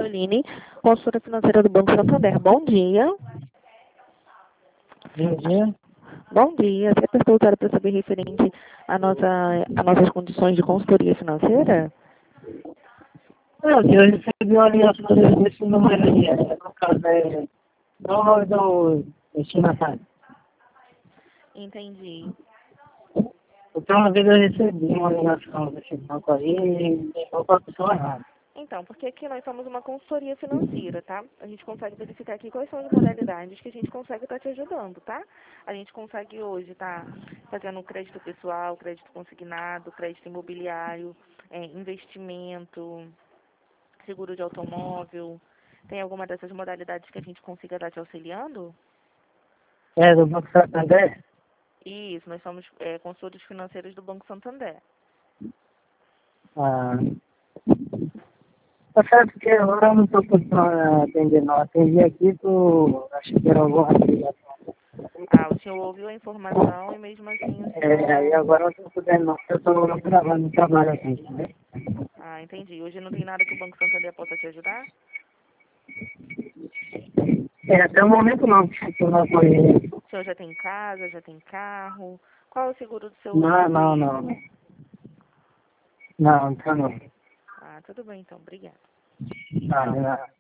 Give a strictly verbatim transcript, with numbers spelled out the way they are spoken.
Aline, consultora financeira do Banco Santander. Bom dia. Bom dia. Bom dia. Você apertou o zero para saber referente a, nossa, a nossas condições de consultoria financeira? Não, eu recebi uma ligação desse número aí, é no caso é do, do destinatário. Entendi. Então, uma vez eu recebi uma ligação desse banco aí e deixou para a pessoa errada. Então, porque aqui nós somos uma consultoria financeira, tá? A gente consegue verificar aqui quais são as modalidades que a gente consegue estar te ajudando, tá? A gente consegue hoje estar fazendo crédito pessoal, crédito consignado, crédito imobiliário, é, investimento, seguro de automóvel. Tem alguma dessas modalidades que a gente consiga estar te auxiliando? É, do Banco Santander? Isso, nós somos é, consultores financeiros do Banco Santander. Ah, tá certo que agora eu não estou podendo atender, não. Atendi aqui, tu acho que era alguma ligação. Ah, o senhor ouviu a informação e mesmo assim o senhor... É, aí agora eu não estou podendo, não. Eu estou gravando no trabalho aqui, entendeu? Ah, entendi. Hoje não tem nada que o Banco Santander possa te ajudar? É, até o momento não, que eu não conheço. O senhor já tem casa, já tem carro? Qual é o seguro do seu, Não, seu não, não. veículo? Não, não tá não. Ah, tudo bem então, obrigada. Não, não.